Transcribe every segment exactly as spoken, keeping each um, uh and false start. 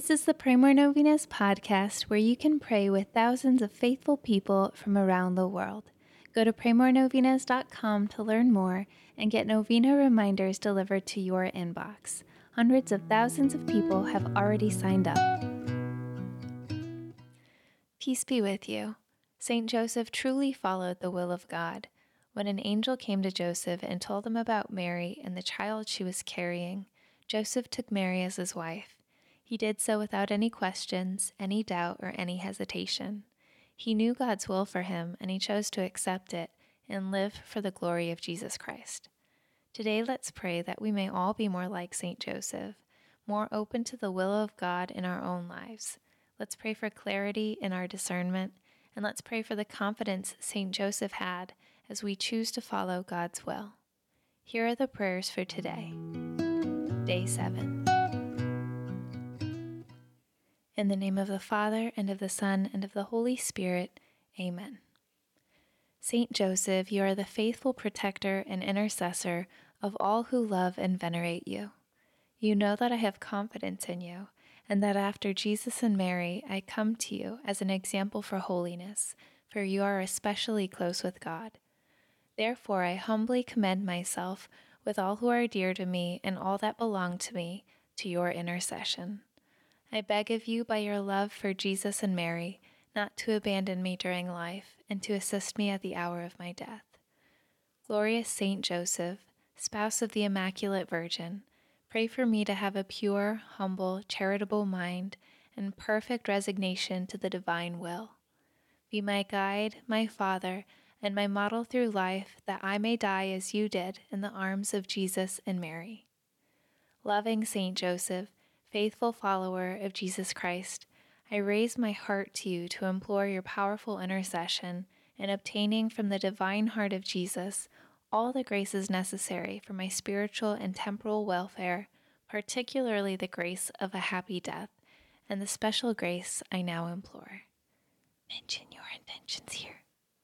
This is the Pray More Novenas podcast, where you can pray with thousands of faithful people from around the world. Go to pray more novenas dot com to learn more and get novena reminders delivered to your inbox. Hundreds of thousands of people have already signed up. Peace be with you. Saint Joseph truly followed the will of God. When an angel came to Joseph and told him about Mary and the child she was carrying, Joseph took Mary as his wife. He did so without any questions, any doubt, or any hesitation. He knew God's will for him, and he chose to accept it and live for the glory of Jesus Christ. Today, let's pray that we may all be more like Saint Joseph, more open to the will of God in our own lives. Let's pray for clarity in our discernment, and let's pray for the confidence Saint Joseph had as we choose to follow God's will. Here are the prayers for today. Day seven. In the name of the Father, and of the Son, and of the Holy Spirit. Amen. Saint Joseph, you are the faithful protector and intercessor of all who love and venerate you. You know that I have confidence in you, and that after Jesus and Mary, I come to you as an example for holiness, for you are especially close with God. Therefore, I humbly commend myself with all who are dear to me and all that belong to me to your intercession. I beg of you by your love for Jesus and Mary not to abandon me during life and to assist me at the hour of my death. Glorious Saint Joseph, spouse of the Immaculate Virgin, pray for me to have a pure, humble, charitable mind and perfect resignation to the divine will. Be my guide, my Father, and my model through life, that I may die as you did in the arms of Jesus and Mary. Loving Saint Joseph, faithful follower of Jesus Christ, I raise my heart to you to implore your powerful intercession in obtaining from the divine heart of Jesus all the graces necessary for my spiritual and temporal welfare, particularly the grace of a happy death, and the special grace I now implore. Mention your intentions here.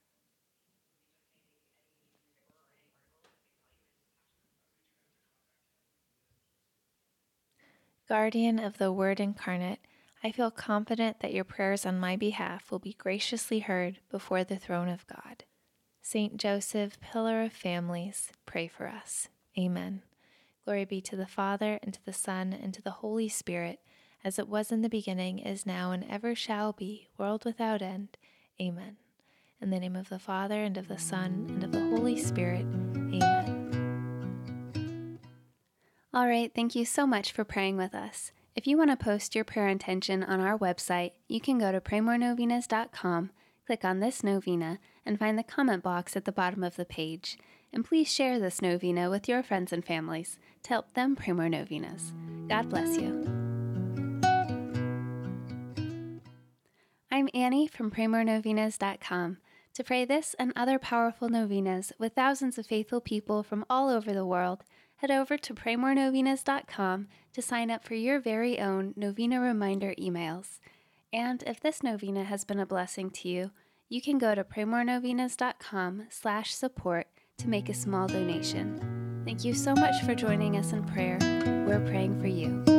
Guardian of the Word incarnate, I feel confident that your prayers on my behalf will be graciously heard before the throne of God. Saint Joseph, pillar of families, pray for us. Amen. Glory be to the Father, and to the Son, and to the Holy Spirit, as it was in the beginning, is now, and ever shall be, world without end. Amen. In the name of the Father, and of the Son, and of the Holy Spirit. Amen. All right, thank you so much for praying with us. If you want to post your prayer intention on our website, you can go to pray more novenas dot com, click on this novena, and find the comment box at the bottom of the page. And please share this novena with your friends and families to help them pray more novenas. God bless you. I'm Annie from pray more novenas dot com. To pray this and other powerful novenas with thousands of faithful people from all over the world, head over to pray more novenas dot com to sign up for your very own novena reminder emails. And if this novena has been a blessing to you, you can go to pray more novenas dot com slash support to make a small donation. Thank you so much for joining us in prayer. We're praying for you.